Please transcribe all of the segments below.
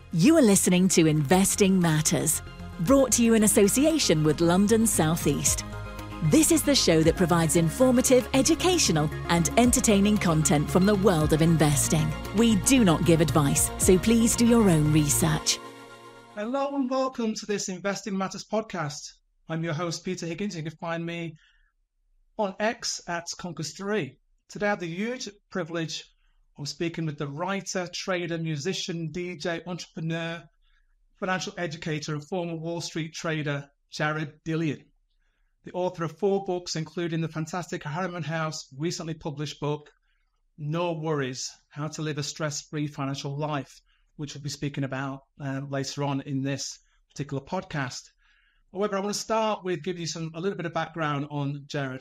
You are listening to Investing Matters, brought to you in association with London South East. This is the show that provides informative, educational and entertaining content from the world of investing. We do not give advice, so please do your own research. Hello and welcome to this Investing Matters podcast. I'm your host, Peter Higgins. You can find me on X at Conquest3. Today I have the huge privilege of speaking with the writer, trader, musician, DJ, entrepreneur, financial educator and former Wall Street trader, Jared Dillian. The author of 4 books, including the fantastic Harriman House recently published book, No Worries, How to Live a Stress-Free Financial Life, which we'll be speaking about later on in this particular podcast. However, I want to start with giving you a little bit of background on Jared.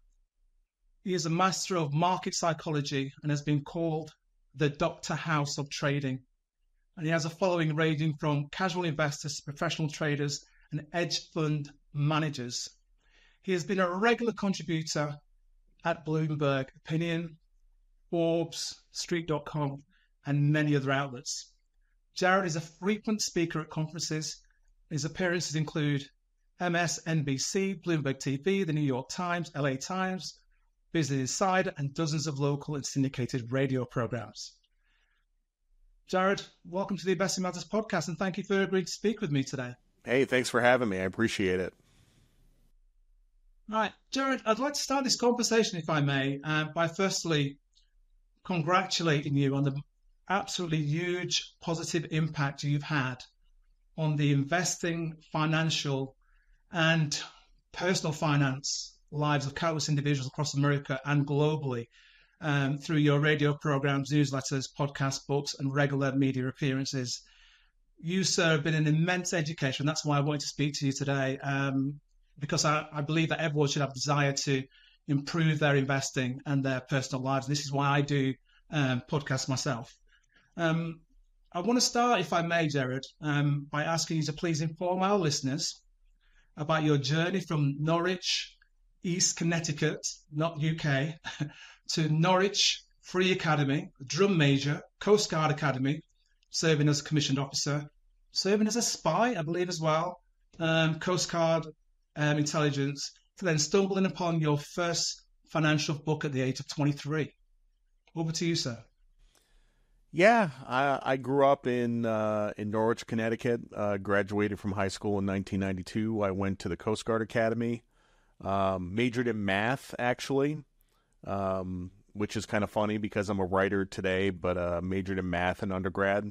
He is a master of market psychology and has been called the Dr. House of trading. And he has a following ranging from casual investors to professional traders and hedge fund managers. He has been a regular contributor at Bloomberg Opinion, Forbes, Street.com, and many other outlets. Jared is a frequent speaker at conferences. His appearances include MSNBC, Bloomberg TV, the New York Times, LA Times, Business Insider, and dozens of local and syndicated radio programs. Jared, welcome to the Investing Matters podcast, and thank you for agreeing to speak with me today. Hey, thanks for having me. I appreciate it. All right, Jared, I'd like to start this conversation, if I may, by firstly congratulating you on the absolutely huge positive impact you've had on the investing, financial, and personal finance lives of countless individuals across America and globally through your radio programs, newsletters, podcasts, books, and regular media appearances. You, sir, have been an immense education. That's why I wanted to speak to you today, because I believe that everyone should have a desire to improve their investing and their personal lives. This is why I do podcasts myself. I want to start, if I may, Jared, by asking you to please inform our listeners about your journey from Norwich, East Connecticut, not UK, to Norwich Free Academy, drum major, Coast Guard Academy, serving as a commissioned officer, serving as a spy, I believe as well, Coast Guard intelligence, to then stumbling upon your first financial book at the age of 23. Over to you, sir. Yeah, I grew up in Norwich, Connecticut, graduated from high school in 1992. I went to the Coast Guard Academy, majored in math, actually, which is kind of funny because I'm a writer today, but majored in math in undergrad.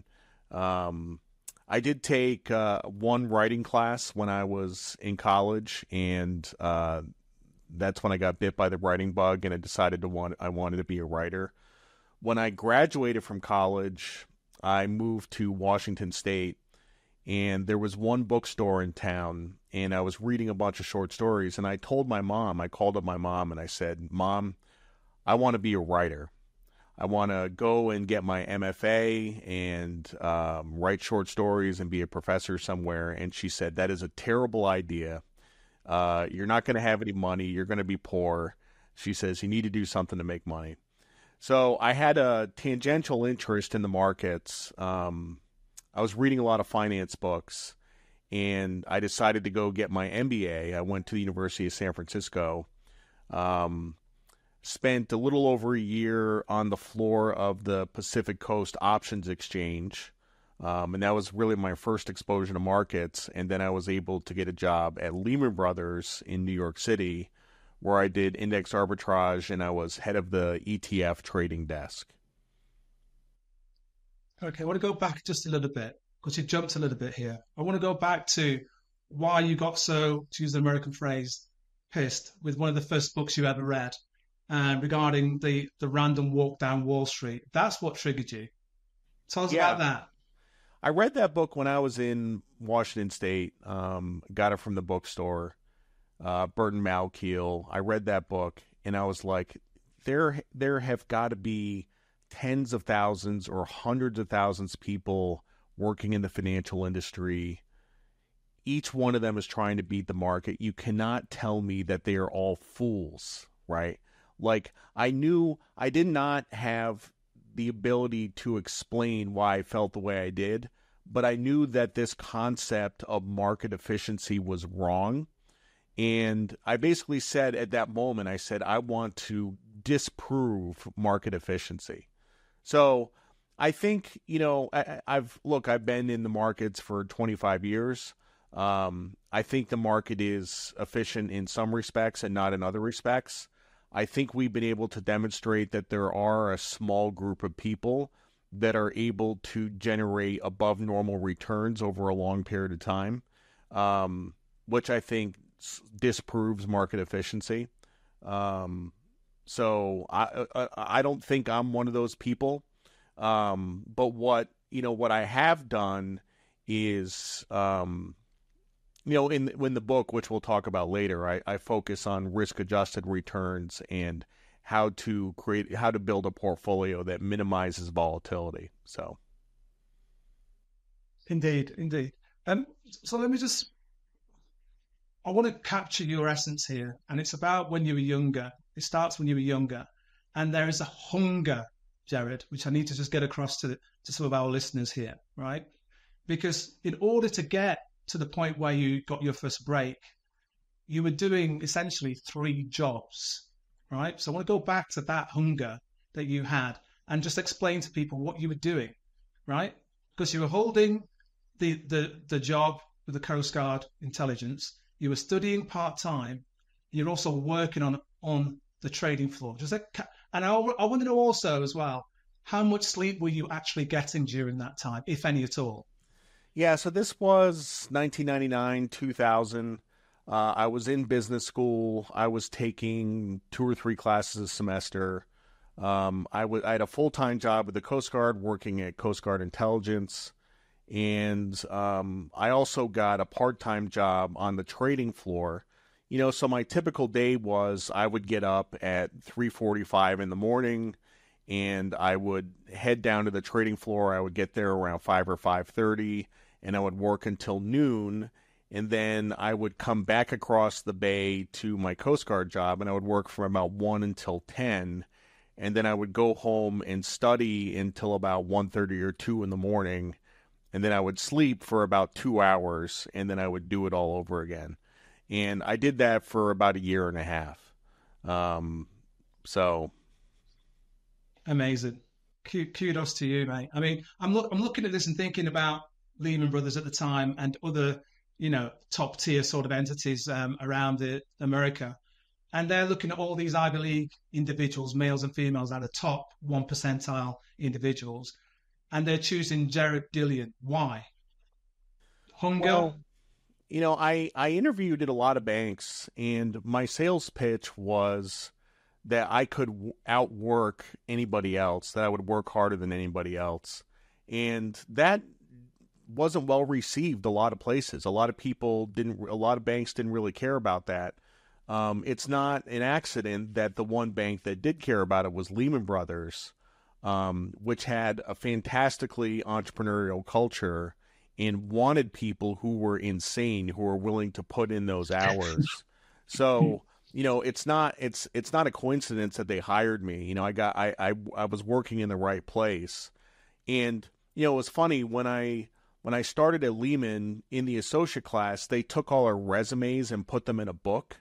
I did take one writing class when I was in college, and that's when I got bit by the writing bug, and I decided I wanted to be a writer. When I graduated from college, I moved to Washington State, and there was one bookstore in town, and I was reading a bunch of short stories, and I called up my mom, and I said, Mom, I want to be a writer. I want to go and get my MFA and write short stories and be a professor somewhere. And she said, that is a terrible idea. You're not going to have any money. You're going to be poor. She says, you need to do something to make money. So I had a tangential interest in the markets. I was reading a lot of finance books, and I decided to go get my MBA. I went to the University of San Francisco. Spent a little over a year on the floor of the Pacific Coast Options Exchange, and that was really my first exposure to markets. And then I was able to get a job at Lehman Brothers in New York City, where I did index arbitrage, and I was head of the ETF trading desk. Okay, I want to go back just a little bit, because you jumped a little bit here. I want to go back to why you got so, to use the American phrase, pissed with one of the first books you ever read. Regarding the random walk down Wall Street. That's what triggered you. Tell us about that. I read that book when I was in Washington State. Got it from the bookstore. Burton Malkiel. I read that book, and I was like, there have got to be tens of thousands or hundreds of thousands of people working in the financial industry. Each one of them is trying to beat the market. You cannot tell me that they are all fools, right? Like, I knew I did not have the ability to explain why I felt the way I did, but I knew that this concept of market efficiency was wrong. And I basically said at that moment, I said, I want to disprove market efficiency. So I think, I've been in the markets for 25 years. I think the market is efficient in some respects and not in other respects. I think we've been able to demonstrate that there are a small group of people that are able to generate above normal returns over a long period of time, which I think disproves market efficiency. So I don't think I'm one of those people. But what I have done is, in the book, which we'll talk about later, I focus on risk-adjusted returns and how to build a portfolio that minimizes volatility. So, indeed. So I want to capture your essence here, and it's about when you were younger. It starts when you were younger, and there is a hunger, Jared, which I need to just get across to some of our listeners here, right? Because in order to get to the point where you got your first break, you were doing essentially 3 jobs, right? So I want to go back to that hunger that you had and just explain to people what you were doing, right? Because you were holding the job with the Coast Guard intelligence, you were studying part-time, you're also working on the trading floor. And I want to know also as well, how much sleep were you actually getting during that time, if any at all? Yeah, so this was 1999, 2000. I was in business school. I was taking 2 or 3 classes a semester. I had a full-time job with the Coast Guard, working at Coast Guard Intelligence. And I also got a part-time job on the trading floor. So my typical day was I would get up at 3:45 in the morning, and I would head down to the trading floor. I would get there around 5 or 5:30, and I would work until noon. And then I would come back across the bay to my Coast Guard job, and I would work from about 1 until 10. And then I would go home and study until about 1:30 or 2 in the morning. And then I would sleep for about 2 hours, and then I would do it all over again. And I did that for about a year and a half. So amazing. Kudos to you, mate. I mean, I'm looking at this and thinking about Lehman Brothers at the time and other, top tier sort of entities around America. And they're looking at all these Ivy League individuals, males and females, at the top 1 percentile individuals. And they're choosing Jared Dillian. Why? Hunger? Well, I interviewed at a lot of banks, and my sales pitch was that I could outwork anybody else, that I would work harder than anybody else. And that wasn't well received a lot of places. A lot of banks didn't really care about that. It's not an accident that the one bank that did care about it was Lehman Brothers, which had a fantastically entrepreneurial culture and wanted people who were insane, who were willing to put in those hours. So, it's not a coincidence that they hired me. I was working in the right place. And, it was funny when I started at Lehman in the associate class, they took all our resumes and put them in a book.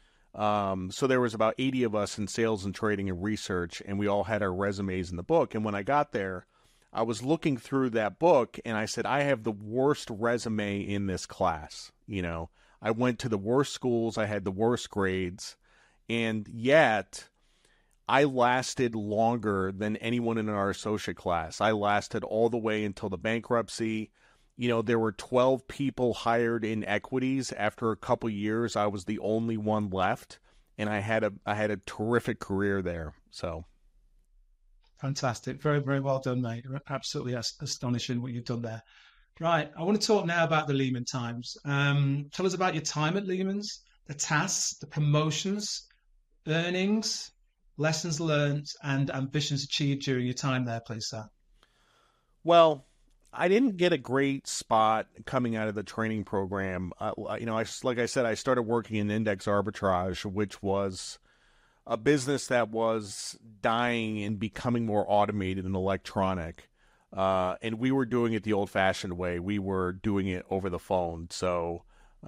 So there was about 80 of us in sales and trading and research, and we all had our resumes in the book. And when I got there, I was looking through that book, and I said, I have the worst resume in this class. I went to the worst schools, I had the worst grades, and yet I lasted longer than anyone in our associate class. I lasted all the way until the bankruptcy. There were 12 people hired in equities. After a couple years, I was the only one left, and I had a terrific career there. So, fantastic, very, very well done, mate. Absolutely astonishing what you've done there. Right, I want to talk now about the Lehman times. Tell us about your time at Lehman's, the tasks, the promotions, earnings, lessons learned, and ambitions achieved during your time there, please, sir. Well, I didn't get a great spot coming out of the training program. Like I said, I started working in index arbitrage, which was a business that was dying and becoming more automated and electronic. And we were doing it the old-fashioned way. We were doing it over the phone. So,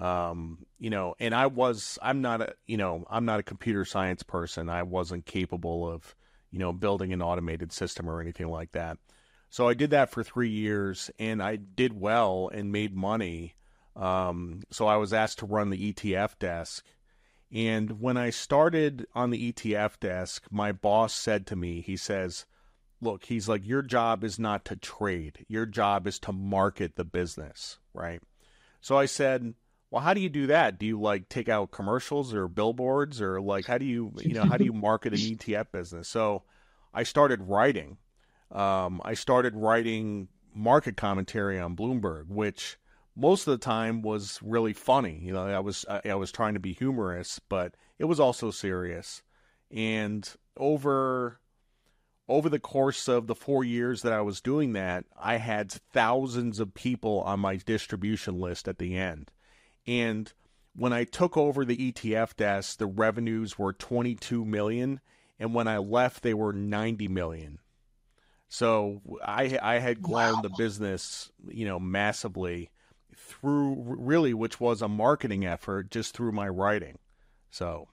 and I'm not a computer science person. I wasn't capable of, building an automated system or anything like that. So I did that for 3 years, and I did well and made money. So I was asked to run the ETF desk. And when I started on the ETF desk, my boss said to me, he says, look, he's like, your job is not to trade. Your job is to market the business, right? So I said, well, how do you do that? Do you like take out commercials or billboards, or like how do you market an ETF business? So I started writing. I started writing market commentary on Bloomberg, which most of the time was really funny. I was trying to be humorous, but it was also serious. And over the course of the 4 years that I was doing that, I had thousands of people on my distribution list at the end. And when I took over the ETF desk, the revenues were 22 million, and when I left, they were 90 million. So I had grown the business, massively through really, which was a marketing effort just through my writing. So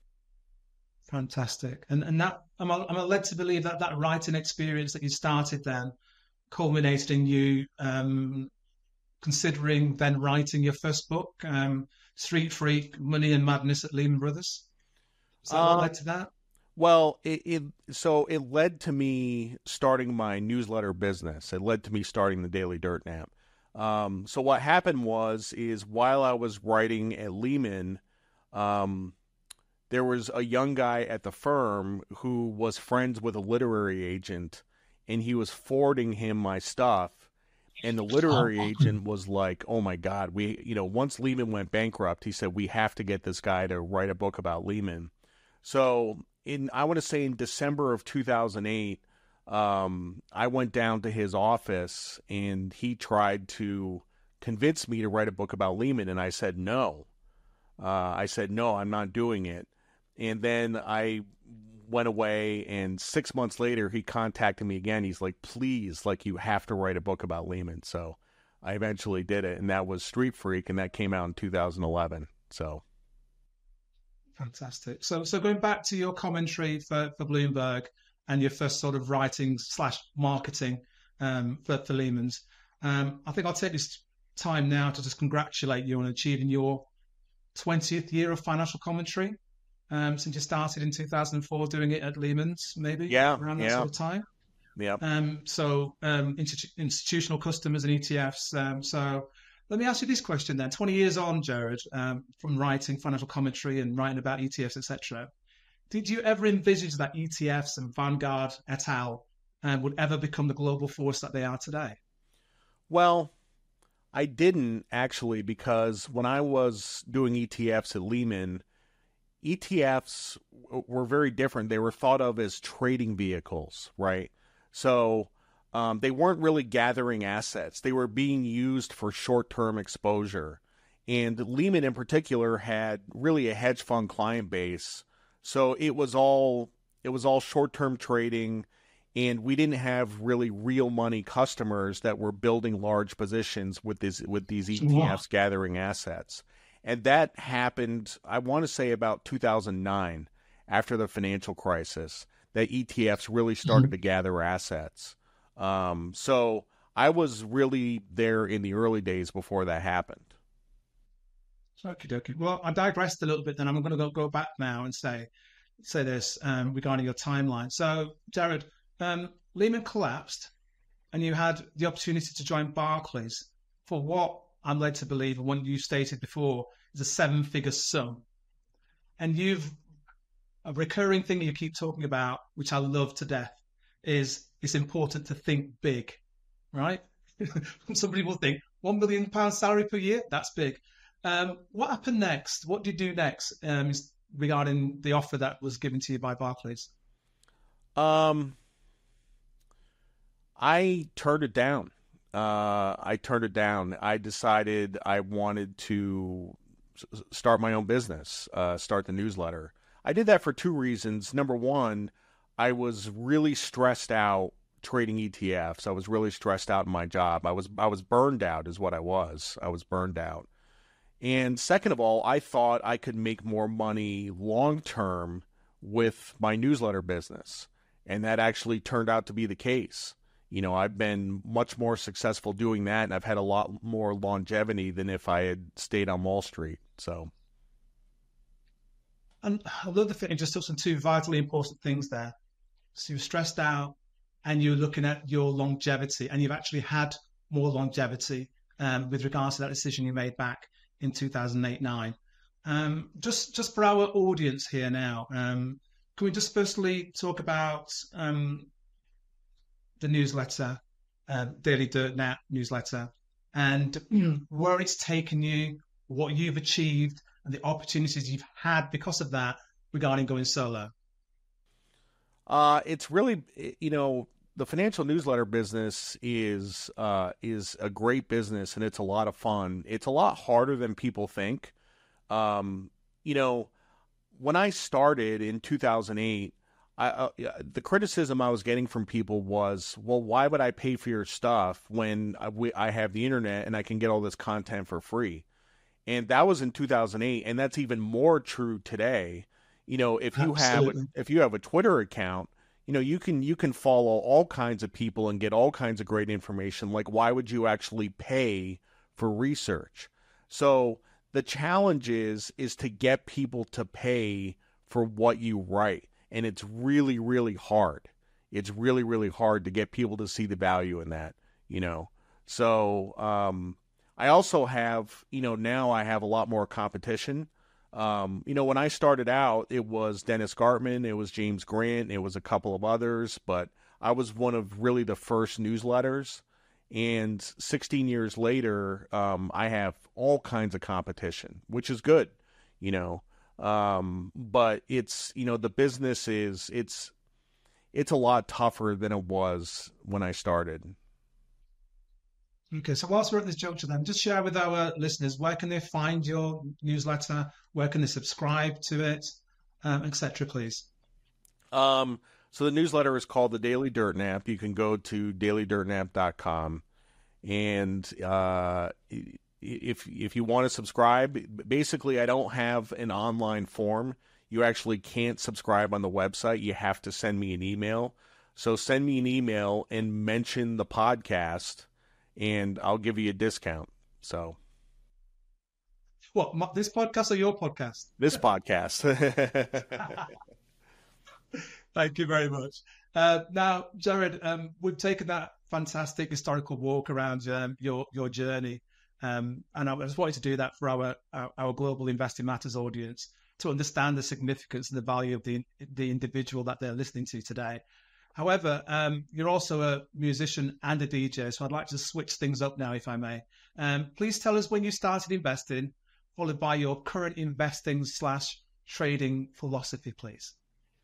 fantastic. And that I'm led to believe that writing experience that you started then culminated in you considering then writing your first book, Street Freak, Money and Madness at Lehman Brothers. Is that what led to that? Well, it led to me starting my newsletter business. It led to me starting the Daily Dirt Nap. So what happened is while I was writing at Lehman, there was a young guy at the firm who was friends with a literary agent, and he was forwarding him my stuff. And the literary agent was like, oh my God, once Lehman went bankrupt, he said, we have to get this guy to write a book about Lehman. So I want to say in December of 2008, I went down to his office and he tried to convince me to write a book about Lehman. And I said, no. No, I'm not doing it. And then I went away, and 6 months later, he contacted me again. He's like, please, like, you have to write a book about Lehman. So I eventually did it, and that was Street Freak, and that came out in 2011. So fantastic. So going back to your commentary for Bloomberg and your first sort of writing / marketing for Lehman's, I think I'll take this time now to just congratulate you on achieving your 20th year of financial commentary. Since you started in 2004 doing it at Lehman's, maybe around that sort of time. Yeah. Institutional customers and ETFs. So let me ask you this question then. 20 years on, Jared, from writing financial commentary and writing about ETFs, etc. Did you ever envisage that ETFs and Vanguard et al. Would ever become the global force that they are today? Well, I didn't actually, because when I was doing ETFs at Lehman, ETFs were very different. They were thought of as trading vehicles, right? So they weren't really gathering assets. They were being used for short-term exposure. And Lehman in particular had really a hedge fund client base. So it was all short-term trading, and we didn't have really real money customers that were building large positions with these ETFs gathering assets. And that happened, I want to say, about 2009, after the financial crisis, that ETFs really started to gather assets. So I was really there in the early days before that happened. Okie dokie. Well, I digressed a little bit, then I'm going to go back now and say this regarding your timeline. So, Jared, Lehman collapsed, and you had the opportunity to join Barclays for what I'm led to believe, and what you stated before, is a 7-figure sum. And a recurring thing you keep talking about, which I love to death, is it's important to think big, right? Some people think £1 million salary per year, that's big. What happened next? What did you do next regarding the offer that was given to you by Barclays? I turned it down. I decided I wanted to start my own business, start the newsletter. I did that for 2 reasons. Number one, I was really stressed out trading ETFs. I was really stressed out in my job. I was burned out is what I was. I was burned out. And second of all, I thought I could make more money long term with my newsletter business. And that actually turned out to be the case. I've been much more successful doing that, and I've had a lot more longevity than if I had stayed on Wall Street. So, and I love the thing, you just touched on two vitally important things there. So you're stressed out, and you're looking at your longevity, and you've actually had more longevity with regards to that decision you made back in 2008-9. Just for our audience here now, can we just firstly talk about the newsletter, Daily Dirt Nap newsletter, and where it's taken you, what you've achieved, and the opportunities you've had because of that regarding going solo? It's really, the financial newsletter business is a great business, and it's a lot of fun. It's a lot harder than people think. When I started in 2008, the criticism I was getting from people was, well, why would I pay for your stuff when I have the internet and I can get all this content for free? And that was in 2008, and that's even more true today. If you have a Twitter account, you can follow all kinds of people and get all kinds of great information. Like, why would you actually pay for research? So the challenge is to get people to pay for what you write. And it's really, really hard. It's really, really hard to get people to see the value in that, So I also have, now I have a lot more competition. When I started out, it was Dennis Gartman, it was James Grant, it was a couple of others, but I was one of really the first newsletters. And 16 years later, I have all kinds of competition, which is good, but it's, the business it's a lot tougher than it was when I started. Okay, so whilst we're at this juncture then, just share with our listeners, where can they find your newsletter? Where can they subscribe to it, etc., please? So the newsletter is called The Daily Dirt Nap. You can go to dailydirtnap.com. And if you want to subscribe, basically I don't have an online form. You actually can't subscribe on the website. You have to send me an email. So send me an email and mention the podcast, and I'll give you a discount. So, what, this podcast or your podcast? This podcast. Thank you very much. Now, Jared, we've taken that fantastic historical walk around your journey, and I just wanted to do that for our Global Investing Matters audience to understand the significance and the value of the individual that they're listening to today. However, you're also a musician and a DJ, so I'd like to switch things up now, if I may. Please tell us when you started investing, followed by your current investing/trading philosophy, please.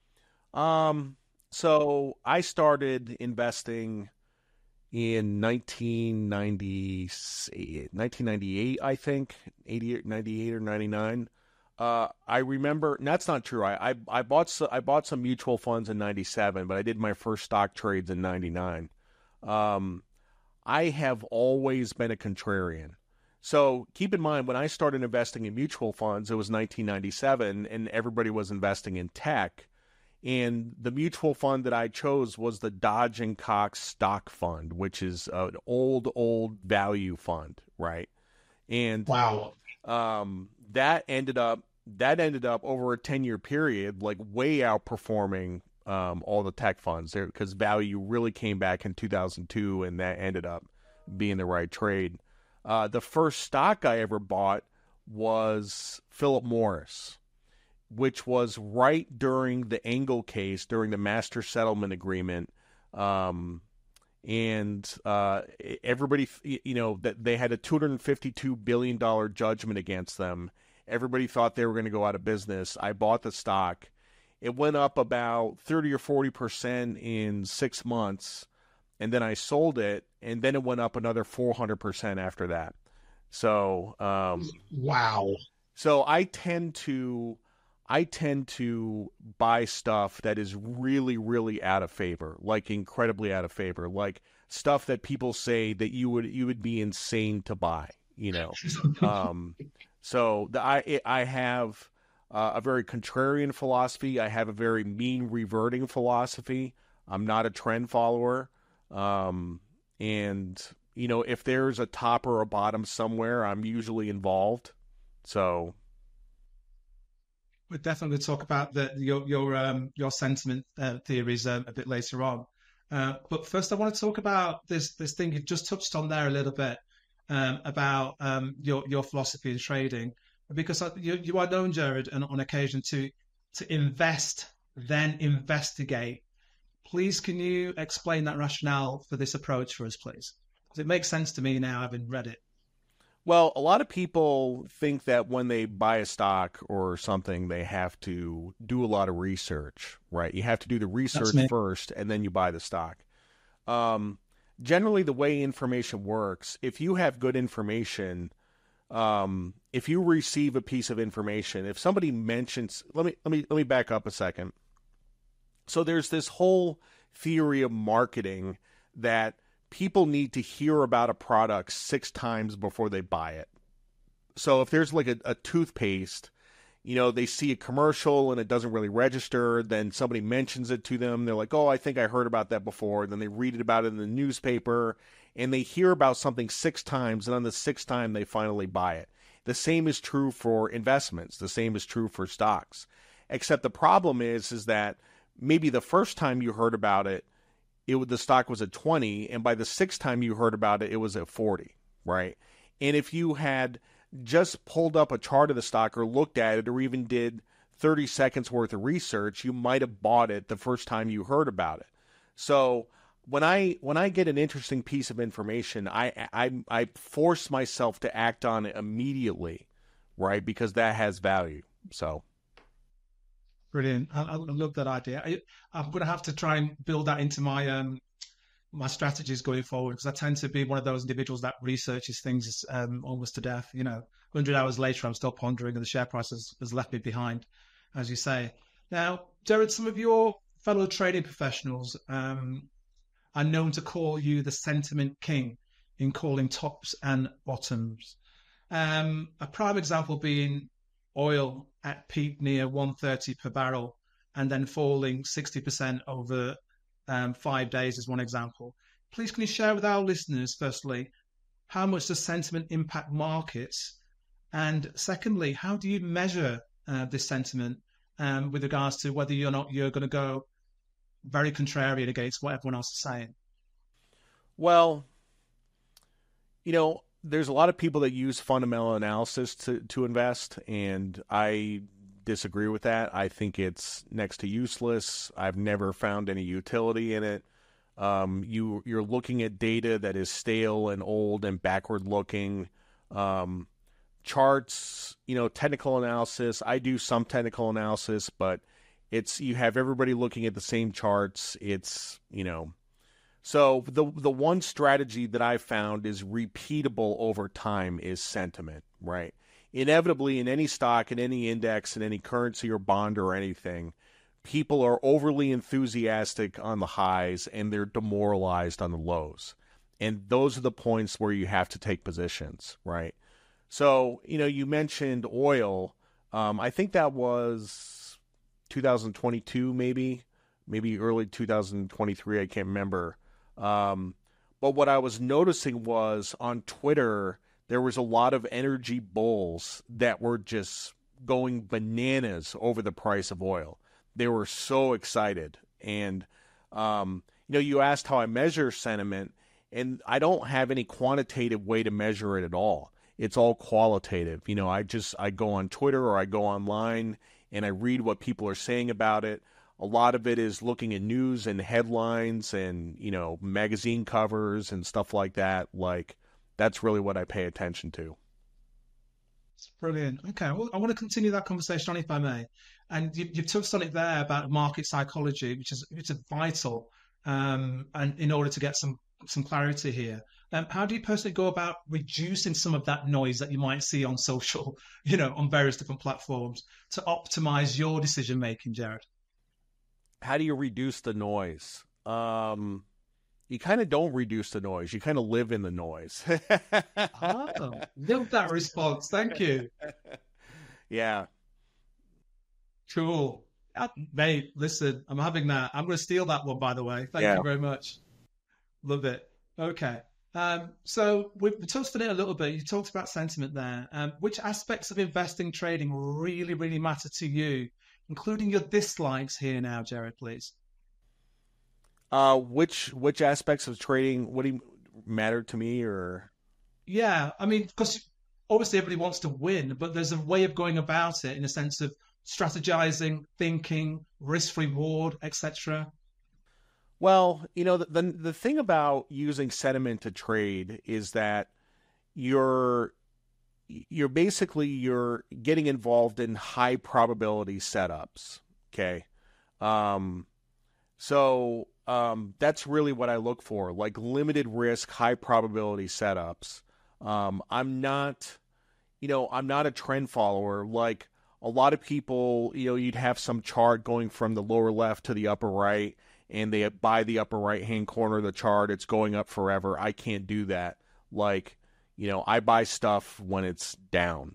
So I started investing in 1998, I think, 98 or 99. I remember, and that's not true. I bought some mutual funds in 97, but I did my first stock trades in 99. I have always been a contrarian. So keep in mind, when I started investing in mutual funds, it was 1997, and everybody was investing in tech. And the mutual fund that I chose was the Dodge & Cox Stock Fund, which is an old value fund, right? And wow, that ended up over a 10-year period, like way outperforming all the tech funds there, because value really came back in 2002, and that ended up being the right trade. The first stock I ever bought was Philip Morris, which was right during the Engel case, during the master settlement agreement. And everybody, that they had a $252 billion judgment against them. Everybody thought they were going to go out of business. I bought the stock. It went up about 30 or 40% in 6 months, and then I sold it, and then it went up another 400% after that. So, wow. So I I tend to buy stuff that is really, really out of favor, like incredibly out of favor, like stuff that people say that you would be insane to buy, you know. I have a very contrarian philosophy. I have a very mean reverting philosophy. I'm not a trend follower. And, you know, if there's a top or a bottom somewhere, I'm usually involved. So we're definitely going to talk about your sentiment theories a bit later on. But first, I want to talk about this thing you just touched on there a little bit about your philosophy in trading, because you are known, Jared, on occasion to invest, then investigate. Please, can you explain that rationale for this approach for us, please? Because it makes sense to me now, having read it. Well, a lot of people think that when they buy a stock or something, they have to do a lot of research, right? You have to do the research first, and then you buy the stock. Generally, the way information works, if you have good information, if you receive a piece of information, if somebody mentions, let me back up a second. So there's this whole theory of marketing that people need to hear about a product 6 times before they buy it. So if there's like a toothpaste, you know, they see a commercial and it doesn't really register, then somebody mentions it to them. They're like, oh, I think I heard about that before. Then they read about it in the newspaper and they hear about something 6 times, and on the 6th time they finally buy it. The same is true for investments. The same is true for stocks. Except the problem is that maybe the first time you heard about it, the stock was at 20, and by the 6th time you heard about it, it was at 40, right? And if you had just pulled up a chart of the stock or looked at it or even did 30 seconds worth of research, you might have bought it the first time you heard about it. So when I get an interesting piece of information, I force myself to act on it immediately, right? Because that has value. So. Brilliant. I love that idea. I'm going to have to try and build that into my my strategies going forward, because I tend to be one of those individuals that researches things almost to death. You know, 100 hours later, I'm still pondering, and the share price has left me behind, as you say. Now, Jared, some of your fellow trading professionals are known to call you the sentiment king in calling tops and bottoms. A prime example being oil at peak near 130 per barrel and then falling 60% over 5 days is one example. Please, can you share with our listeners, firstly, how much does sentiment impact markets? And secondly, how do you measure this sentiment with regards to whether you're going to go very contrarian against what everyone else is saying? Well, you know, there's a lot of people that use fundamental analysis to invest, and I disagree with that. I think it's next to useless. I've never found any utility in it. You're looking at data that is stale and old and backward looking. Charts, you know, technical analysis. I do some technical analysis, but you have everybody looking at the same charts. It's, you know. So the one strategy that I found is repeatable over time is sentiment, right? Inevitably, in any stock, in any index, in any currency or bond or anything, people are overly enthusiastic on the highs and they're demoralized on the lows. And those are the points where you have to take positions, right? So, you know, you mentioned oil. I think that was 2022, maybe early 2023. I can't remember. But what I was noticing was on Twitter, there was a lot of energy bulls that were just going bananas over the price of oil. They were so excited. And, you know, you asked how I measure sentiment, and I don't have any quantitative way to measure it at all. It's all qualitative. You know, I go on Twitter or I go online and I read what people are saying about it. A lot of it is looking at news and headlines and, you know, magazine covers and stuff like that. Like, that's really what I pay attention to. It's brilliant. Okay, well, I want to continue that conversation on, if I may. And you've touched on it there about market psychology, which is vital, and in order to get some clarity here. How do you personally go about reducing some of that noise that you might see on social, on various different platforms to optimize your decision making, Jared? How do you reduce the noise? You kind of don't reduce the noise. You kind of live in the noise. Oh, love that response. Thank you. Yeah. Cool. Mate, listen, I'm having that. I'm going to steal that one, by the way. Thank Yeah. you very much. Love it. Okay. So we've touched on it a little bit. You talked about sentiment there. Which aspects of investing trading really, really matter to you, including your dislikes here now, Jared, please? Which aspects of trading, what do you matter to me, or? Yeah, I mean, because obviously everybody wants to win, but there's a way of going about it in a sense of strategizing, thinking, risk reward, etc. Well, the thing about using sentiment to trade is that you're you're getting involved in high probability setups. Okay. Um, that's really what I look for, like limited risk, high probability setups. I'm not, I'm not a trend follower. Like a lot of people, you'd have some chart going from the lower left to the upper right, and they buy the upper right hand corner of the chart. It's going up forever. I can't do that. Like, I buy stuff when it's down,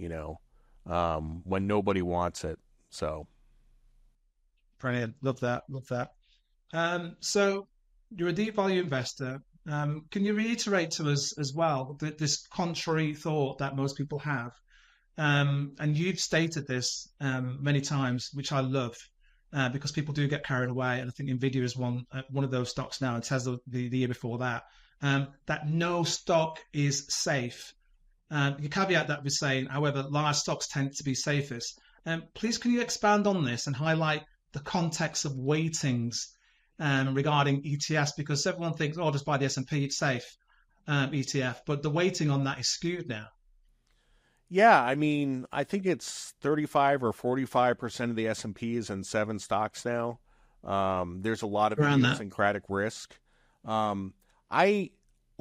when nobody wants it. So. Brilliant. Love that. Love that. So you're a deep value investor. Can you reiterate to us as well this contrary thought that most people have? And you've stated this many times, which I love, because people do get carried away. And I think Nvidia is one of those stocks now, and Tesla the year before that. That no stock is safe. You caveat that with saying, however, large stocks tend to be safest. Please, can you expand on this and highlight the context of weightings regarding ETFs? Because everyone thinks, oh, just buy the S&P, it's safe, ETF. But the weighting on that is skewed now. Yeah, I mean, I think it's 35 or 45% of the S&P is in 7 stocks now. There's a lot of idiosyncratic risk. In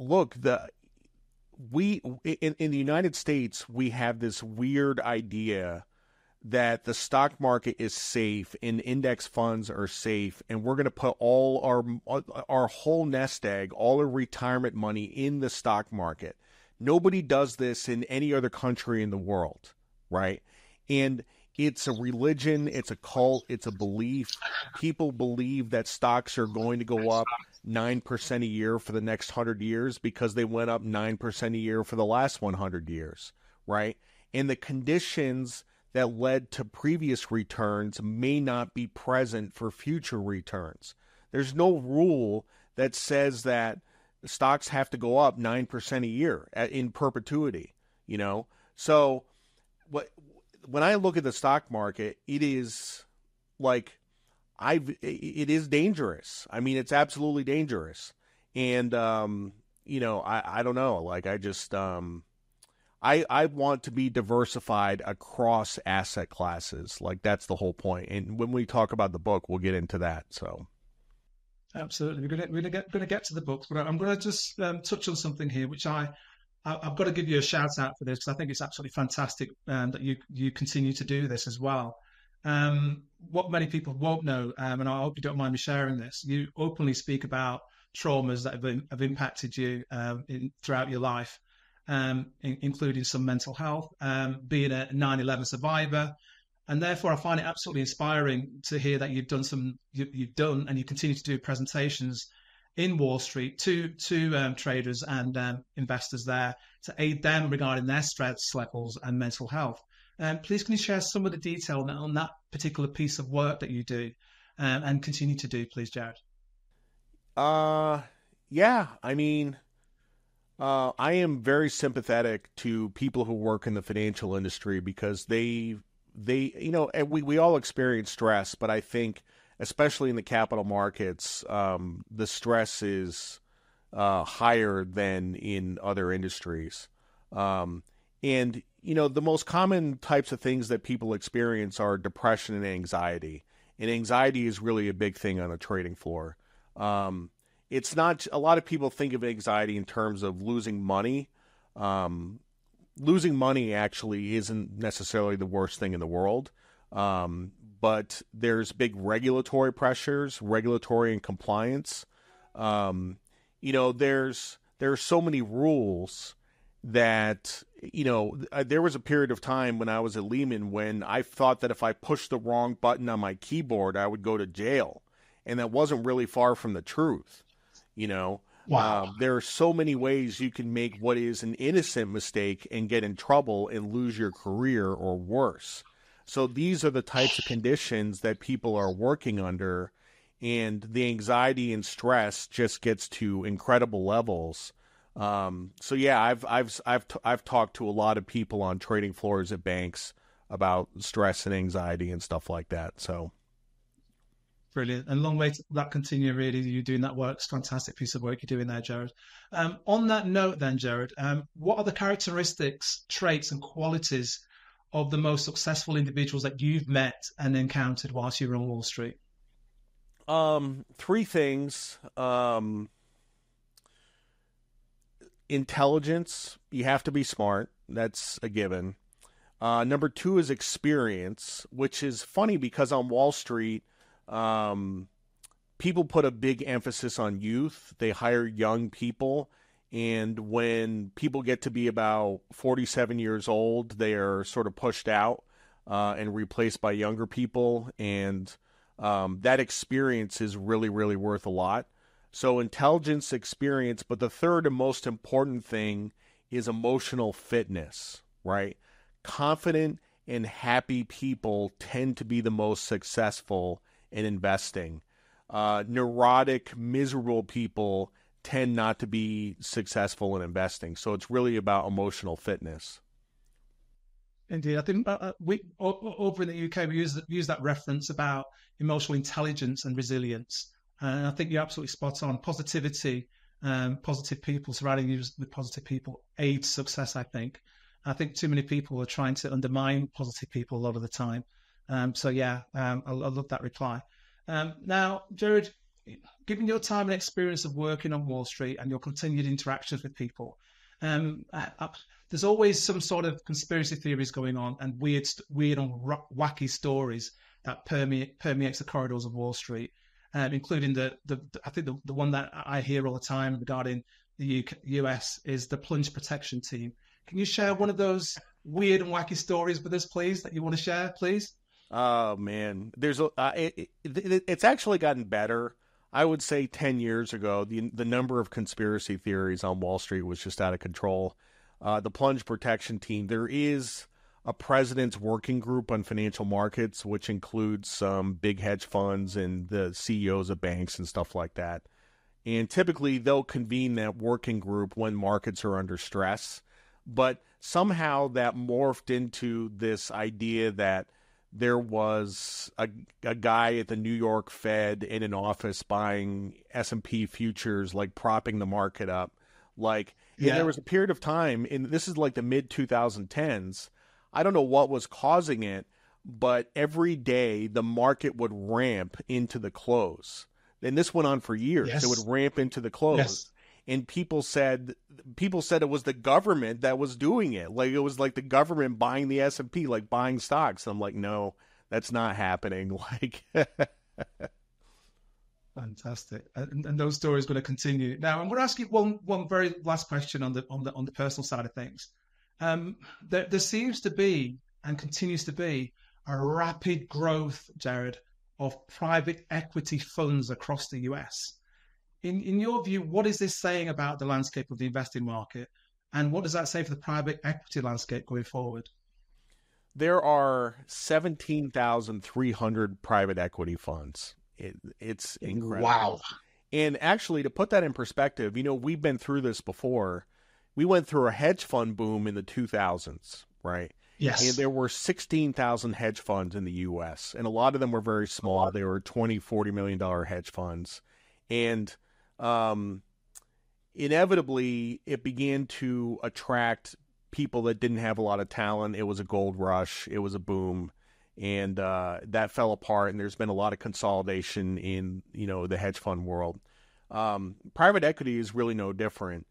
the United States, we have this weird idea that the stock market is safe and index funds are safe, and we're going to put all our whole nest egg, all our retirement money in the stock market. Nobody does this in any other country in the world, right? And it's a religion, it's a cult, it's a belief. People believe that stocks are going to go up 9% a year for the next 100 years because they went up 9% a year for the last 100 years, right? And the conditions that led to previous returns may not be present for future returns. There's no rule that says that stocks have to go up 9% a year in perpetuity, So when I look at the stock market, it is like it is dangerous. I mean, it's absolutely dangerous. And I don't know, like I just I want to be diversified across asset classes. Like that's the whole point. And when we talk about the book, we'll get into that. So. Absolutely, we're going to get to the books, but I'm going to just touch on something here, which I've got to give you a shout out for this because I think it's absolutely fantastic that you continue to do this as well. What many people won't know, and I hope you don't mind me sharing this, you openly speak about traumas that have impacted you throughout your life, including some mental health, being a 9/11 survivor. And therefore, I find it absolutely inspiring to hear that you've done and you continue to do presentations in Wall Street to traders and investors there to aid them regarding their stress levels and mental health. Please, can you share some of the detail on that particular piece of work that you do and continue to do, please, Jared? Yeah. I mean, I am very sympathetic to people who work in the financial industry because they and we all experience stress, but I think especially in the capital markets, the stress is higher than in other industries. And the most common types of things that people experience are depression and anxiety. And anxiety is really a big thing on a trading floor. it's not, a lot of people think of anxiety in terms of losing money. Losing money actually isn't necessarily the worst thing in the world. But there's big regulatory pressures, regulatory and compliance. There's so many rules that, there was a period of time when I was at Lehman when I thought that if I pushed the wrong button on my keyboard, I would go to jail. And that wasn't really far from the truth. Wow. There are so many ways you can make what is an innocent mistake and get in trouble and lose your career or worse. So these are the types of conditions that people are working under, and the anxiety and stress just gets to incredible levels. So yeah, I've talked to a lot of people on trading floors at banks about stress and anxiety and stuff like that. So. Brilliant. And long way to that continue, really. You doing that work. It's a fantastic piece of work you're doing there, Jared. On that note then, Jared, what are the characteristics, traits and qualities of the most successful individuals that you've met and encountered whilst you were on Wall Street? Three things. Intelligence. You have to be smart. That's a given. Number two is experience, which is funny because on Wall Street, people put a big emphasis on youth. They hire young people. And when people get to be about 47 years old, they are sort of pushed out and replaced by younger people. And that experience is really, really worth a lot. So intelligence, experience. But the third and most important thing is emotional fitness, right? Confident and happy people tend to be the most successful in investing. Neurotic, miserable people tend not to be successful in investing. So it's really about emotional fitness. Indeed. I think we over in the UK, we use that reference about emotional intelligence and resilience. And I think you're absolutely spot on. Positivity, positive people, surrounding you with positive people aids success, I think. I think too many people are trying to undermine positive people a lot of the time. I love that reply. Now, Jared, given your time and experience of working on Wall Street and your continued interactions with people, there's always some sort of conspiracy theories going on and weird and wacky stories that permeates the corridors of Wall Street, including I think the one that I hear all the time regarding the US is the plunge protection team. Can you share one of those weird and wacky stories with us, please, that you want to share, please? Oh man, it's actually gotten better. I would say 10 years ago, the number of conspiracy theories on Wall Street was just out of control. The plunge protection team, there is a president's working group on financial markets, which includes some big hedge funds and the CEOs of banks and stuff like that. And typically they'll convene that working group when markets are under stress. But somehow that morphed into this idea that there was a guy at the New York Fed in an office buying S&P futures, like propping the market up. There was a period of time, and this is like the mid-2010s, I don't know what was causing it, but every day the market would ramp into the close. And this went on for years. Yes. It would ramp into the close. Yes. And people said it was the government that was doing it. Like it was like the government buying the S&P, like buying stocks. I'm like, no, that's not happening. Fantastic. And those stories are going to continue. Now I'm going to ask you one very last question on the personal side of things. There seems to be and continues to be a rapid growth, Jared, of private equity funds across the US. In your view, what is this saying about the landscape of the investing market? And what does that say for the private equity landscape going forward? There are 17,300 private equity funds. It's incredible. Wow. And actually, to put that in perspective, we've been through this before. We went through a hedge fund boom in the 2000s, right? Yes. And there were 16,000 hedge funds in the U.S., and a lot of them were very small. They were $20, $40 million hedge funds. And inevitably, it began to attract people that didn't have a lot of talent. It was a gold rush. It was a boom. And that fell apart, and there's been a lot of consolidation in, the hedge fund world. Private equity is really no different.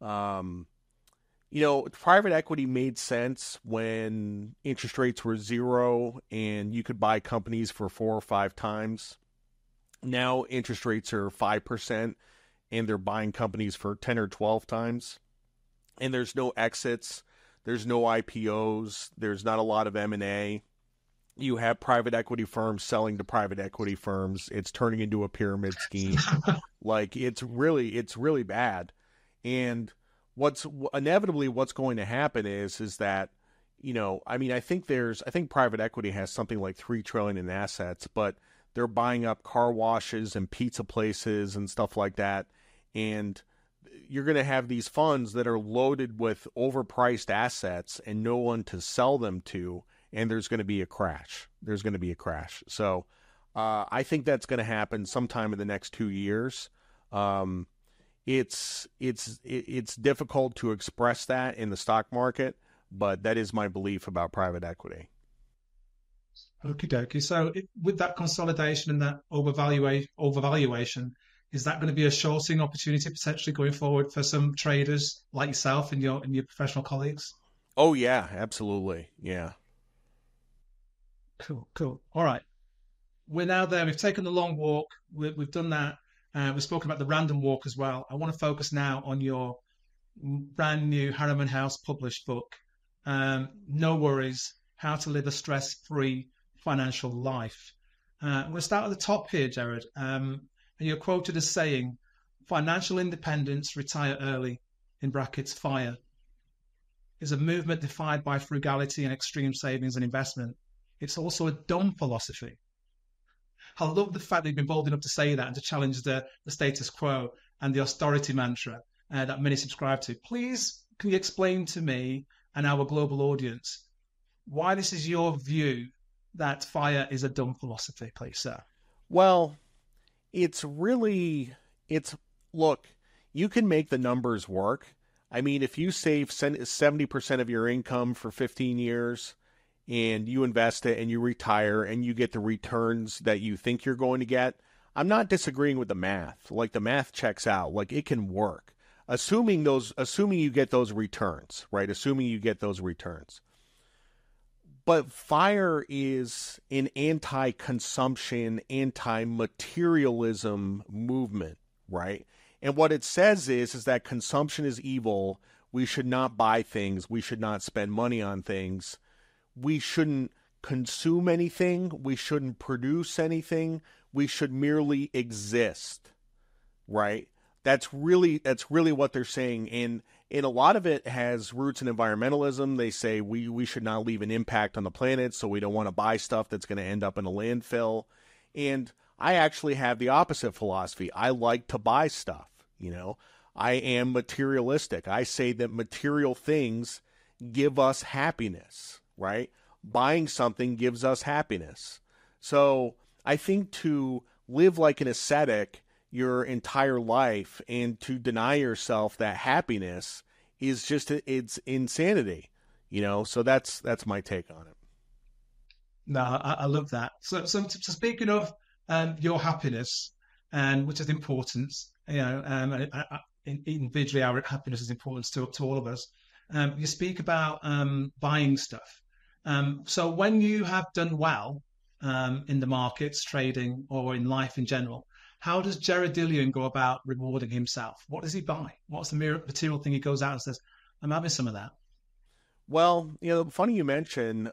Private equity made sense when interest rates were zero and you could buy companies for 4 or 5 times. Now interest rates are 5% and they're buying companies for 10 or 12 times. And there's no exits. There's no IPOs. There's not a lot of M&A. You have private equity firms selling to private equity firms. It's turning into a pyramid scheme. It's really bad. And what's going to happen is that, I think private equity has something like $3 trillion in assets, but they're buying up car washes and pizza places and stuff like that. And you're going to have these funds that are loaded with overpriced assets and no one to sell them to. And there's going to be a crash. So I think that's going to happen sometime in the next 2 years. It's difficult to express that in the stock market, but that is my belief about private equity. Okie dokie. So with that consolidation and that overvaluation, is that going to be a shorting opportunity potentially going forward for some traders like yourself and your professional colleagues? Oh yeah, absolutely. Yeah. Cool. All right. We're now there. We've taken the long walk. We've done that. We've spoken about the random walk as well. I want to focus now on your brand new Harriman House published book, No Worries, How to Live a Stress-Free Financial Life. We'll start at the top here, Jared. And you're quoted as saying, financial independence, retire early, in brackets, FIRE, is a movement defined by frugality and extreme savings and investment. It's also a dumb philosophy. I love the fact that you've been bold enough to say that and to challenge the status quo and the austerity mantra that many subscribe to. Please, can you explain to me and our global audience why this is your view that FIRE is a dumb philosophy, please, sir? Well, look, you can make the numbers work. I mean, if you save 70% of your income for 15 years and you invest it and you retire and you get the returns that you think you're going to get, I'm not disagreeing with the math. Like, the math checks out. Like, it can work. Assuming you get those returns, right? Assuming you get those returns. But FIRE is an anti-consumption, anti-materialism movement, right? And what it says is that consumption is evil. We should not buy things. We should not spend money on things. We shouldn't consume anything. We shouldn't produce anything. We should merely exist, right? That's really what they're saying. And a lot of it has roots in environmentalism. They say we should not leave an impact on the planet, so we don't want to buy stuff that's going to end up in a landfill. And I actually have the opposite philosophy. I like to buy stuff, I am materialistic. I say that material things give us happiness, right? Buying something gives us happiness. So I think to live like an ascetic your entire life and to deny yourself that happiness is it's insanity, so that's my take on it. No, I love that. So speaking of your happiness, and which is important, individually our happiness is important to all of us. You speak about buying stuff. So when you have done well in the markets, trading, or in life in general, how does Jared Dillian go about rewarding himself? What does he buy? What's the material thing he goes out and says, I'm having some of that? Well, funny you mention,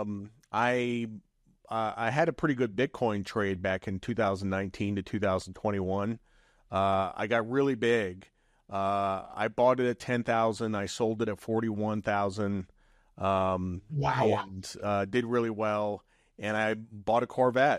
I had a pretty good Bitcoin trade back in 2019 to 2021. I got really big. I bought it at 10,000. I sold it at 41,000. Wow. And did really well. And I bought a Corvette.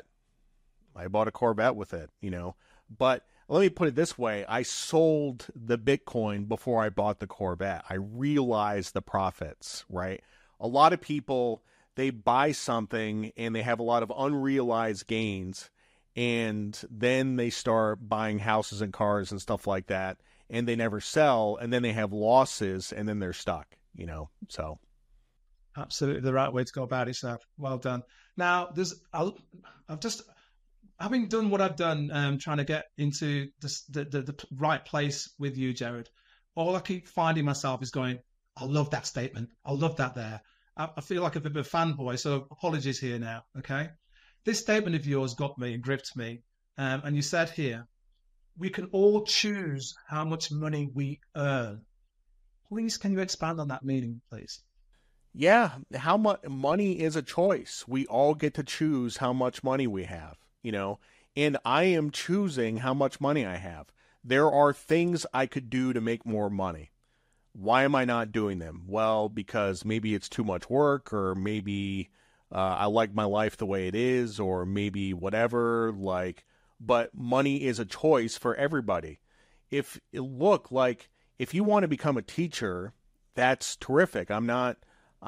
With it, But let me put it this way. I sold the Bitcoin before I bought the Corvette. I realized the profits, right? A lot of people, they buy something and they have a lot of unrealized gains. And then they start buying houses and cars and stuff like that. And they never sell. And then they have losses and then they're stuck, so. Absolutely the right way to go about it, sir. Well done. Now, having done what I've done, trying to get into the right place with you, Jared, all I keep finding myself is going, I love that statement. I love that there. I feel like a bit of a fanboy, so apologies here now, okay? This statement of yours got me and gripped me. And you said here, we can all choose how much money we earn. Please, can you expand on that meaning, please? Yeah, how much money is a choice. We all get to choose how much money we have, and I am choosing how much money I have. There are things I could do to make more money. Why am I not doing them? Well, because maybe it's too much work, or maybe I like my life the way it is, or maybe whatever, but money is a choice for everybody. If you want to become a teacher, that's terrific. I'm not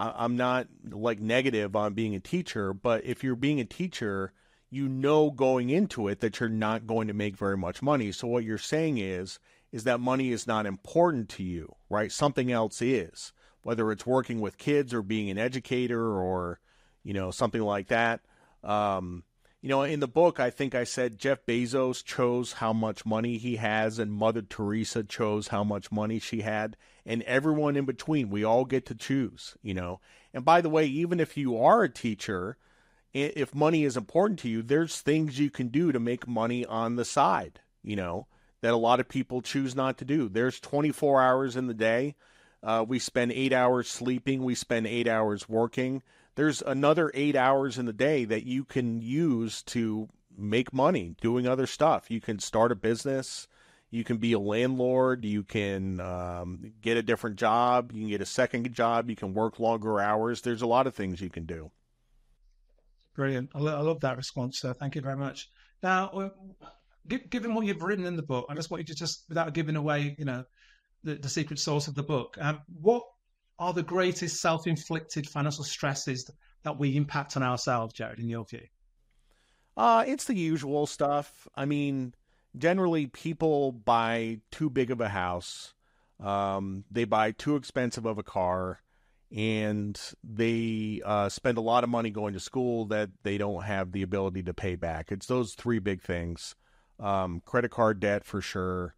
like negative on being a teacher, but if you're being a teacher, going into it that you're not going to make very much money. So what you're saying is that money is not important to you, right? Something else is, whether it's working with kids or being an educator or, something like that. In the book, I think I said Jeff Bezos chose how much money he has, and Mother Teresa chose how much money she had, and everyone in between. We all get to choose, And by the way, even if you are a teacher, if money is important to you, there's things you can do to make money on the side, that a lot of people choose not to do. There's 24 hours in the day. We spend 8 hours sleeping. We spend 8 hours working. There's another 8 hours in the day that you can use to make money doing other stuff. You can start a business. You can be a landlord. You can get a different job. You can get a second job. You can work longer hours. There's a lot of things you can do. Brilliant. I love that response, sir. Thank you very much. Now, given what you've written in the book, I just want you to without giving away, the secret sauce of the book, what are the greatest self-inflicted financial stresses that we impact on ourselves, Jared, in your view? It's the usual stuff. I mean, generally people buy too big of a house. They buy too expensive of a car, and they spend a lot of money going to school that they don't have the ability to pay back. It's those three big things. Credit card debt for sure.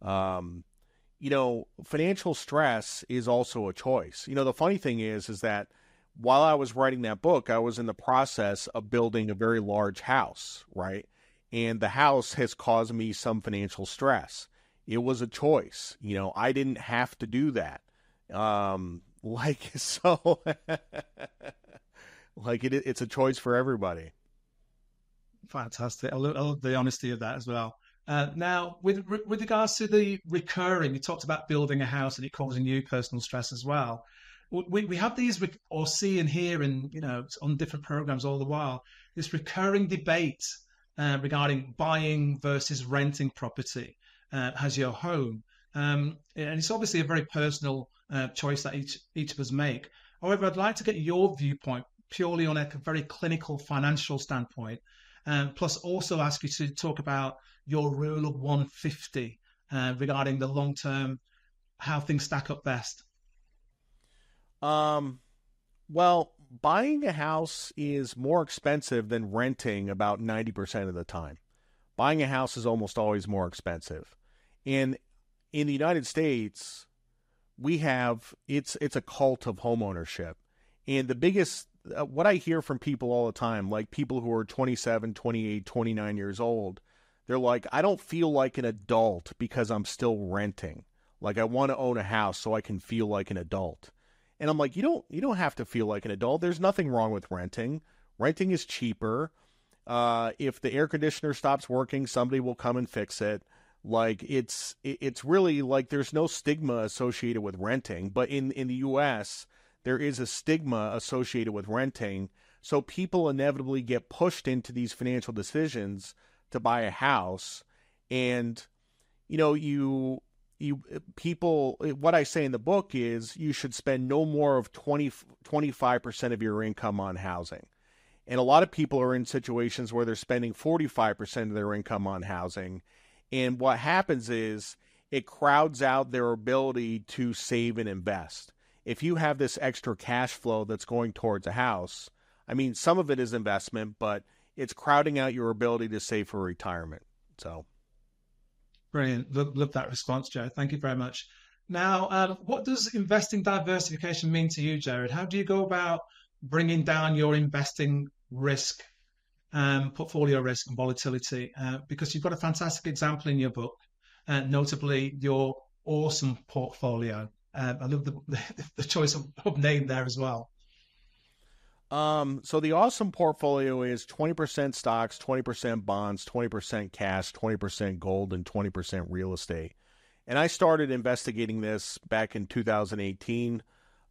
Financial stress is also a choice. The funny thing is that while I was writing that book, I was in the process of building a very large house, right? And the house has caused me some financial stress. It was a choice. I didn't have to do that. It's a choice for everybody. Fantastic. I love the honesty of that as well. Now, with regards to the recurring, you talked about building a house and it causing you personal stress as well. We have these, or see and hear, and on different programs all the while, this recurring debate regarding buying versus renting property as your home, and it's obviously a very personal choice that each of us make. However, I'd like to get your viewpoint purely on a very clinical financial standpoint, plus also ask you to talk about your rule of 150 regarding the long term, how things stack up best. Well, buying a house is more expensive than renting about 90% of the time. Buying a house is almost always more expensive. And in the United States, we have, it's a cult of homeownership. And the biggest, what I hear from people all the time, like people who are 27, 28, 29 years old, they're like, I don't feel like an adult because I'm still renting. Like, I want to own a house so I can feel like an adult. And I'm like, you don't have to feel like an adult. There's nothing wrong with renting. Renting is cheaper. If the air conditioner stops working, somebody will come and fix it. Like, it's really like there's no stigma associated with renting. But in the U.S., there is a stigma associated with renting. So people inevitably get pushed into these financial decisions to buy a house. And, people, what I say in the book is you should spend no more of 25% of your income on housing. And a lot of people are in situations where they're spending 45% of their income on housing. And what happens is it crowds out their ability to save and invest. If you have this extra cash flow that's going towards a house, I mean, some of it is investment, but it's crowding out your ability to save for retirement. So. Brilliant. Love that response, Joe. Thank you very much. Now, what does investing diversification mean to you, Jared? How do you go about bringing down your investing risk, portfolio risk and volatility? Because you've got a fantastic example in your book, notably your awesome portfolio. I love the choice of name there as well. So the awesome portfolio is 20% stocks, 20% bonds, 20% cash, 20% gold, and 20% real estate. And I started investigating this back in 2018.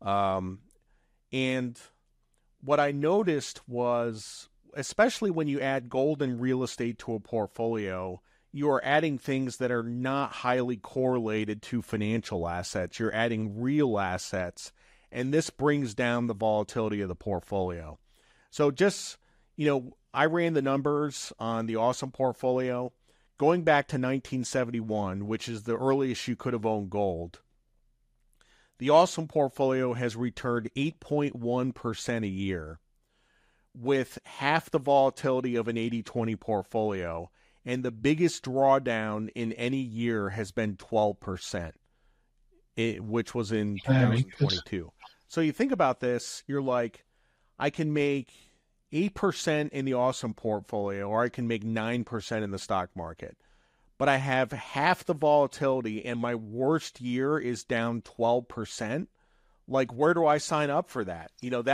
And what I noticed was, especially when you add gold and real estate to a portfolio, you are adding things that are not highly correlated to financial assets. You're adding real assets. And this brings down the volatility of the portfolio. So just, I ran the numbers on the awesome portfolio. Going back to 1971, which is the earliest you could have owned gold, the awesome portfolio has returned 8.1% a year with half the volatility of an 80-20 portfolio. And the biggest drawdown in any year has been 12%. Which was in 2022. So you think about this, you're like, I can make 8% in the awesome portfolio, or I can make 9% in the stock market. But I have half the volatility, and my worst year is down 12%. Like, where do I sign up for that?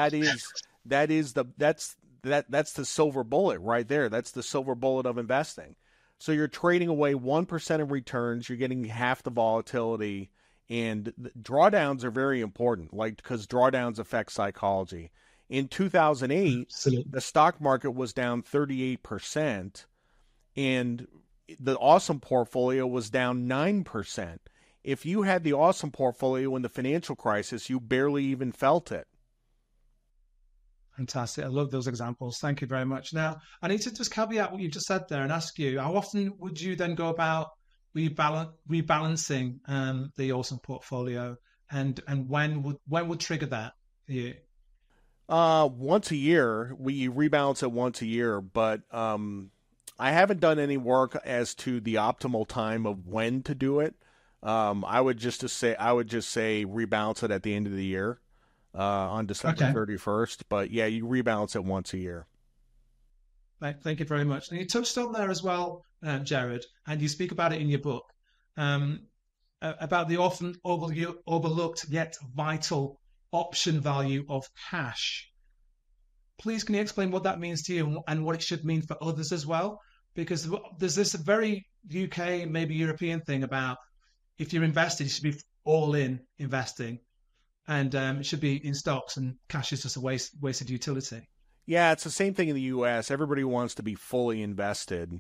That's the silver bullet right there. That's the silver bullet of investing. So you're trading away 1% of returns, you're getting half the volatility. And drawdowns are very important, because drawdowns affect psychology. In 2008, the stock market was down 38%, and the awesome portfolio was down 9%. If you had the awesome portfolio in the financial crisis, you barely even felt it. Fantastic. I love those examples. Thank you very much. Now, I need to just caveat what you just said there and ask you, how often would you then go about rebalancing the awesome portfolio, and when would trigger that for you? Once a year. We rebalance it once a year, but I haven't done any work as to the optimal time of when to do it. I would just say rebalance it at the end of the year, on December 31st. But yeah, you rebalance it once a year. Thank you very much. And you touched on there as well, Jared, and you speak about it in your book, about the often overlooked yet vital option value of cash. Please, can you explain what that means to you and what it should mean for others as well? Because there's this very UK, maybe European thing about, if you're invested, you should be all in investing, and it should be in stocks, and cash is just a wasted utility. Yeah, it's the same thing in the U.S. Everybody wants to be fully invested.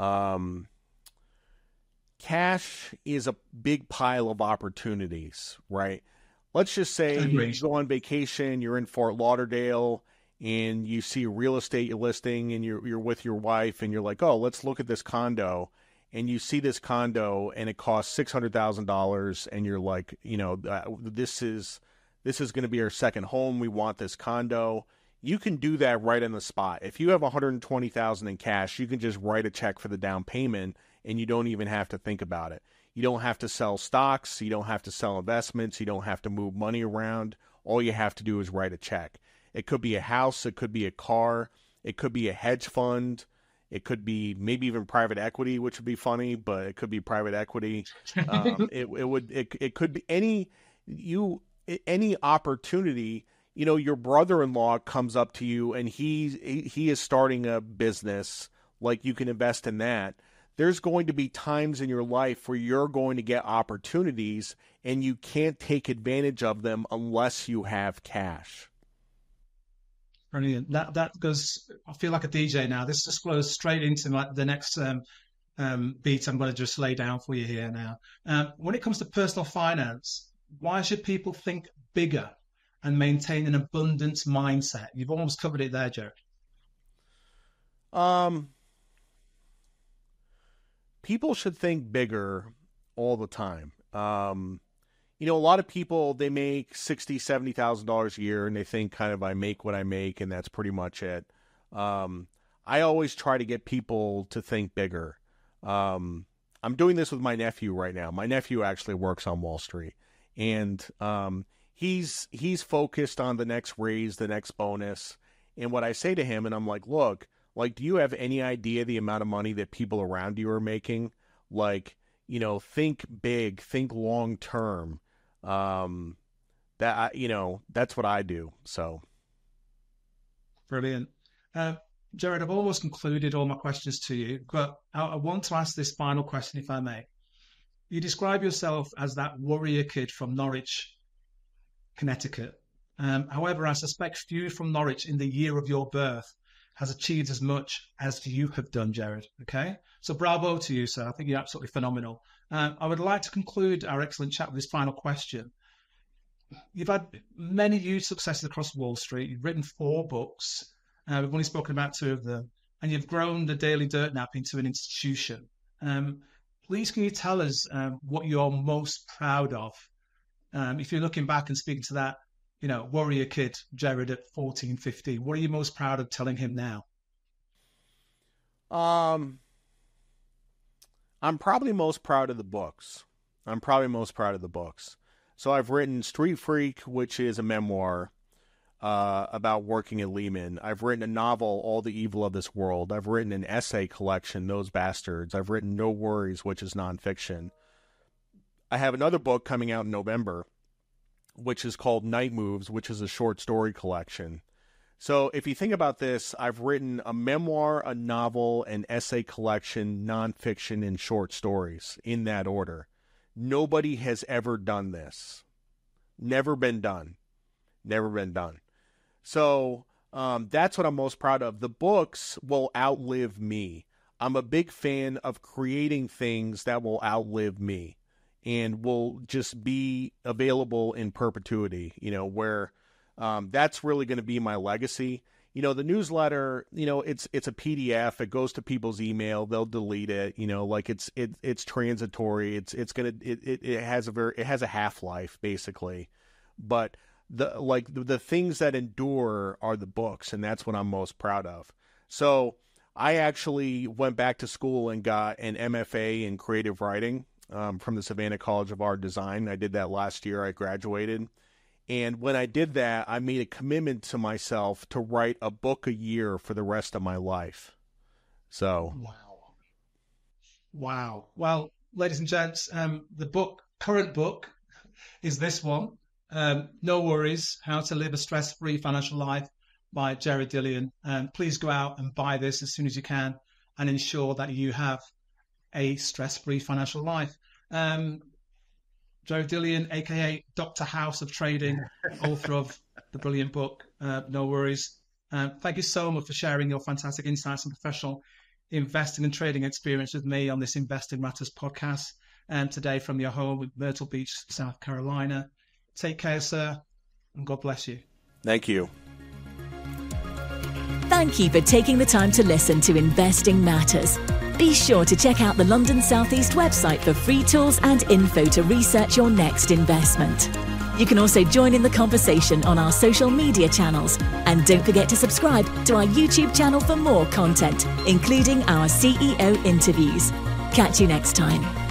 Cash is a big pile of opportunities, right? Let's just say you go on vacation, you're in Fort Lauderdale, and you see a real estate listing, and you're with your wife, and you're like, oh, let's look at this condo. And you see this condo, and it costs $600,000, and you're like, this is going to be our second home. We want this condo. You can do that right on the spot. If you have $120,000 in cash, you can just write a check for the down payment, and you don't even have to think about it. You don't have to sell stocks. You don't have to sell investments. You don't have to move money around. All you have to do is write a check. It could be a house. It could be a car. It could be a hedge fund. It could be maybe even private equity, which would be funny, but it could be private equity. It could be any opportunity. Your brother-in-law comes up to you and he is starting a business, like you can invest in that. There's going to be times in your life where you're going to get opportunities and you can't take advantage of them unless you have cash. Brilliant. That goes, I feel like a DJ now. This just flows straight into the next beat I'm going to just lay down for you here now. When it comes to personal finance, why should people think bigger and maintain an abundance mindset? You've almost covered it there, Jared. People should think bigger all the time. A lot of people, they make $60,000, $70,000 a year, and they think kind of, I make what I make, and that's pretty much it. I I always try to get people to think bigger. I'm doing this with my nephew right now. My nephew actually works on Wall Street, and he's focused on the next raise, the next bonus. And what I say to him, and I'm like, look, like, do you have any idea the amount of money that people around you are making? Like, you know, think big, think long term. That's what I do. So. Brilliant. Gerard, I've almost concluded all my questions to you, but I want to ask this final question, if I may. You describe yourself as that warrior kid from Norwich, Connecticut. However, I suspect few from Norwich in the year of your birth has achieved as much as you have done, Gerard. Okay? So bravo to you, sir. I think you're absolutely phenomenal. I would like to conclude our excellent chat with this final question. You've had many huge successes across Wall Street. You've written 4 books. We've only spoken about 2 of them. And you've grown the Daily Dirt Nap into an institution. Please, can you tell us what you're most proud of? If you're looking back and speaking to that, you know, warrior kid, Gerard, at 14, 15, what are you most proud of telling him now? I'm probably most proud of the books. So I've written Street Freak, which is a memoir about working at Lehman. I've written a novel, All the Evil of This World. I've written an essay collection, Those Bastards. I've written No Worries, which is nonfiction. I have another book coming out in November, which is called Night Moves, which is a short story collection. So if you think about this, I've written a memoir, a novel, an essay collection, nonfiction, and short stories in that order. Nobody has ever done this. Never been done. So that's what I'm most proud of. The books will outlive me. I'm a big fan of creating things that will outlive me and will just be available in perpetuity, you know, where that's really going to be my legacy. You know, the newsletter, you know, it's a PDF. It goes to people's email. They'll delete it. You know, like it's transitory. It has a half-life basically, but the things that endure are the books, and that's what I'm most proud of. So I actually went back to school and got an MFA in creative writing from the Savannah College of Art Design. I did that last year. I graduated. And when I did that, I made a commitment to myself to write a book a year for the rest of my life. So. Wow. Well, ladies and gents, the current book is this one. No Worries, How to Live a Stress-Free Financial Life by Gerard Dillian. Please go out and buy this as soon as you can and ensure that you have a stress-free financial life. Gerard Dillian, a.k.a. Dr. House of Trading, author of the brilliant book, No Worries. Thank you so much for sharing your fantastic insights and professional investing and trading experience with me on this Investing Matters podcast. Today from your home in Myrtle Beach, South Carolina. Take care, sir, and God bless you. Thank you. Thank you for taking the time to listen to Investing Matters. Be sure to check out the London South East website for free tools and info to research your next investment. You can also join in the conversation on our social media channels. And don't forget to subscribe to our YouTube channel for more content, including our CEO interviews. Catch you next time.